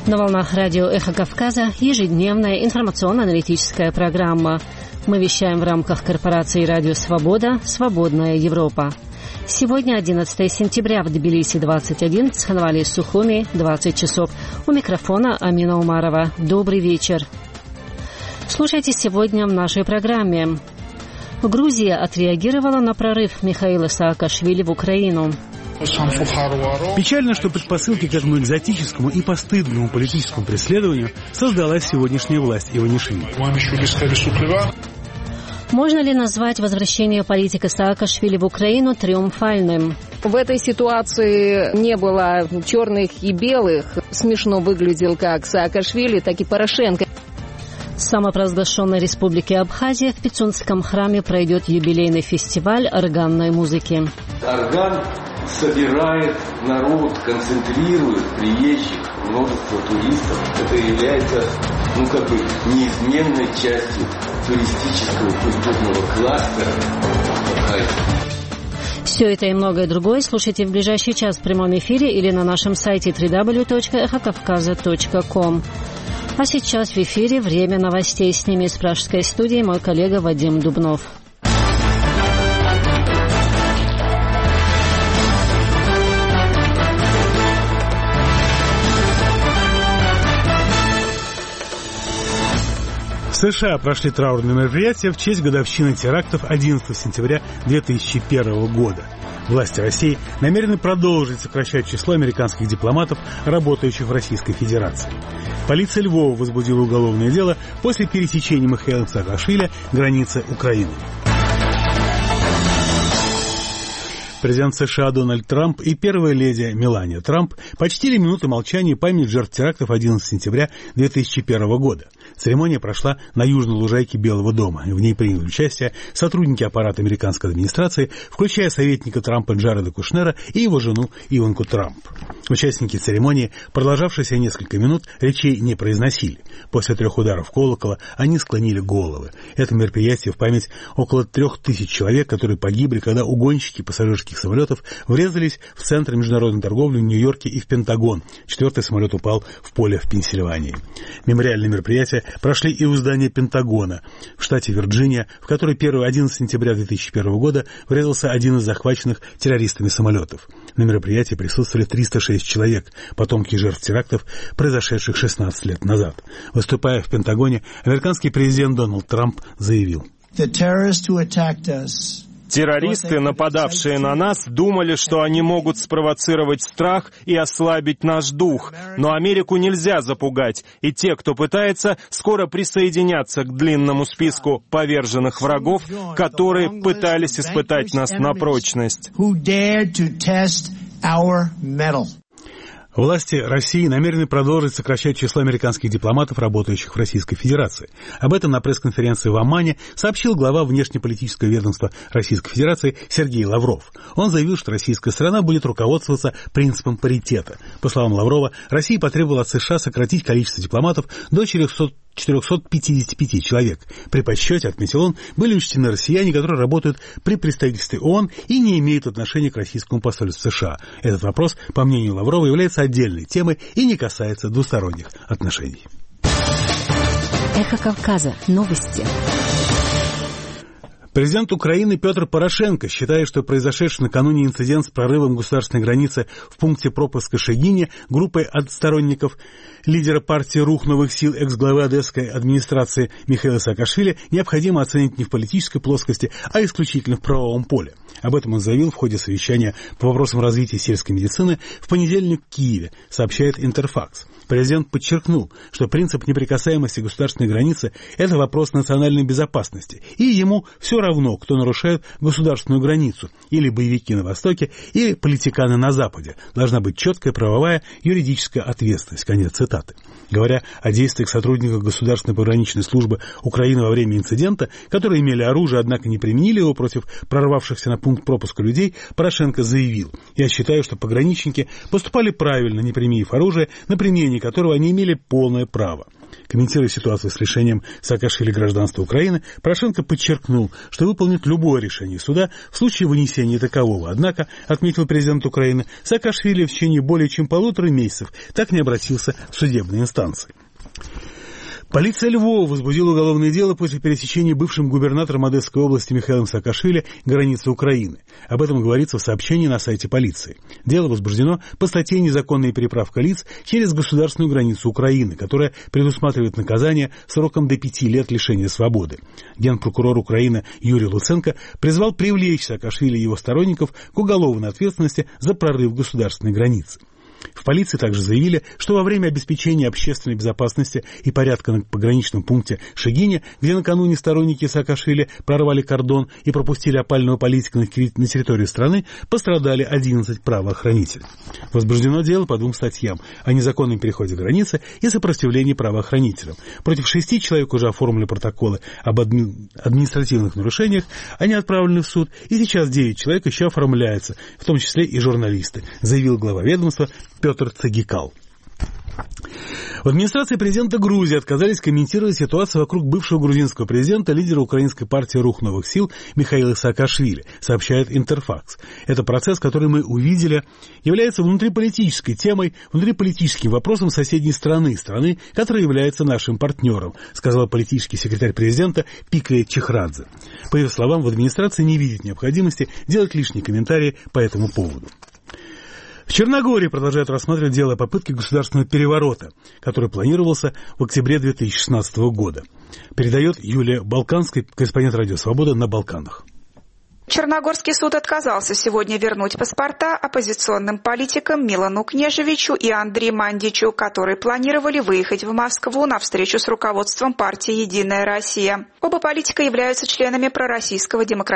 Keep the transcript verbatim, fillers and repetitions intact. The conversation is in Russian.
На волнах радио «Эхо Кавказа» ежедневная информационно-аналитическая программа. Мы вещаем в рамках корпорации «Радио Свобода. Свободная Европа». Сегодня одиннадцатое сентября, в Тбилиси двадцать один, в Цхинвале и Сухуми двадцать часов. У микрофона Амина Умарова. Добрый вечер. Слушайте сегодня в нашей программе. Грузия отреагировала на прорыв Михаила Саакашвили в Украину. Печально, что предпосылки к этому экзотическому и постыдному политическому преследованию создала сегодняшняя власть Иванишвили. Можно ли назвать возвращение политика Саакашвили в Украину триумфальным? В этой ситуации не было черных и белых. Смешно выглядел как Саакашвили, так и Порошенко. В самопровозглашенной республике Абхазия в Пицунском храме пройдет юбилейный фестиваль органной музыки. Орган собирает народ, концентрирует приезжих, множество туристов. Это является, ну, как бы неизменной частью туристического культурного кластера Абхазии. Все это и многое другое слушайте в ближайший час в прямом эфире или на нашем сайте дабл ю дабл ю дабл ю точка эхо кавказа точка ком. А сейчас в эфире время новостей. С ними из пражской студии мой коллега Вадим Дубнов. В США прошли траурные мероприятия в честь годовщины терактов одиннадцатого сентября две тысячи первого года. Власти России намерены продолжить сокращать число американских дипломатов, работающих в Российской Федерации. Полиция Львова возбудила уголовное дело после пересечения Михаилом Саакашвили границы Украины. Президент США Дональд Трамп и первая леди Мелания Трамп почтили минуты молчания память жертв терактов одиннадцатого сентября две тысячи первого года. Церемония прошла на южной лужайке Белого дома. В ней приняли участие сотрудники аппарата американской администрации, включая советника Трампа Джареда Кушнера и его жену Иванку Трамп. Участники церемонии, продолжавшейся несколько минут, речей не произносили. После трех ударов колокола они склонили головы. Это мероприятие в память около трех тысяч человек, которые погибли, когда угонщики пассажирских самолетов врезались в центр международной торговли в Нью-Йорке и в Пентагон. Четвертый самолет упал в поле в Пенсильвании. Мемориальные мероприятия прошли и у здания Пентагона в штате Вирджиния, в который первого одиннадцатого сентября две тысячи первого года врезался один из захваченных террористами самолетов. На мероприятии присутствовали триста шесть человек, потомки жертв терактов, произошедших шестнадцать лет назад. Выступая в Пентагоне, американский президент Дональд Трамп заявил: террористы, нападавшие на нас, думали, что они могут спровоцировать страх и ослабить наш дух. Но Америку нельзя запугать, и те, кто пытается, скоро присоединятся к длинному списку поверженных врагов, которые пытались испытать нас на прочность. Власти России намерены продолжить сокращать число американских дипломатов, работающих в Российской Федерации. Об этом на пресс-конференции в Аммане сообщил глава внешнеполитического ведомства Российской Федерации Сергей Лавров. Он заявил, что российская страна будет руководствоваться принципом паритета. По словам Лаврова, Россия потребовала от США сократить количество дипломатов до четырехсот пятидесяти пяти человек. При подсчете, отметил он, были учтены россияне, которые работают при представительстве ООН и не имеют отношения к российскому посольству США. Этот вопрос, по мнению Лаврова, является отдельной темой и не касается двусторонних отношений. Эхо Кавказа. Новости. Президент Украины Петр Порошенко считает, что произошедший накануне инцидент с прорывом государственной границы в пункте пропуска Шегине группой от сторонников лидера партии «Рух новых сил», экс-главы одесской администрации Михаила Саакашвили необходимо оценить не в политической плоскости, а исключительно в правовом поле. Об этом он заявил в ходе совещания по вопросам развития сельской медицины в понедельник в Киеве, сообщает Интерфакс. Президент подчеркнул, что принцип неприкасаемости государственной границы – это вопрос национальной безопасности, и ему все равно, кто нарушает государственную границу, или боевики на Востоке, или политиканы на Западе. Должна быть четкая правовая юридическая ответственность. Конец цитаты. Говоря о действиях сотрудников Государственной пограничной службы Украины во время инцидента, которые имели оружие, однако не применили его против прорвавшихся на пункт пропуска людей, Порошенко заявил: «Я считаю, что пограничники поступали правильно, не применив оружие, на применение которого они имели полное право». Комментируя ситуацию с лишением Саакашвили гражданства Украины, Порошенко подчеркнул, что выполнит любое решение суда в случае вынесения такового. Однако, отметил президент Украины, Саакашвили в течение более чем полутора месяцев так не обратился в судебные инстанции. Полиция Львова возбудила уголовное дело после пересечения бывшим губернатором Одесской области Михаилом Саакашвили границы Украины. Об этом говорится в сообщении на сайте полиции. Дело возбуждено по статье «Незаконная переправка лиц через государственную границу Украины», которая предусматривает наказание сроком до пяти лет лишения свободы. Генпрокурор Украины Юрий Луценко призвал привлечь Саакашвили и его сторонников к уголовной ответственности за прорыв государственной границы. В полиции также заявили, что во время обеспечения общественной безопасности и порядка на пограничном пункте Шегине, где накануне сторонники Саакашвили прорвали кордон и пропустили опального политика на территорию страны, пострадали одиннадцать правоохранителей. Возбуждено дело по двум статьям о незаконном переходе границы и сопротивлении правоохранителям. Против шести человек уже оформили протоколы об адми... административных нарушениях, они отправлены в суд, и сейчас девять человек еще оформляются, в том числе и журналисты, заявил глава ведомства Петр Цагикал. В администрации президента Грузии отказались комментировать ситуацию вокруг бывшего грузинского президента, лидера украинской партии «Рух новых сил» Михаила Саакашвили, сообщает Интерфакс. Это процесс, который мы увидели, является внутриполитической темой, внутриполитическим вопросом соседней страны, страны, которая является нашим партнером, сказал политический секретарь президента Пика Чехрадзе. По ее словам, в администрации не видит необходимости делать лишние комментарии по этому поводу. В Черногории продолжают рассматривать дело о попытке государственного переворота, который планировался в октябре две тысячи шестнадцатого года. Передает Юлия Балканская, корреспондент «Радио Свобода» на Балканах. Черногорский суд отказался сегодня вернуть паспорта оппозиционным политикам Милану Кнежевичу и Андрею Мандичу, которые планировали выехать в Москву на встречу с руководством партии «Единая Россия». Оба политика являются членами пророссийского демократического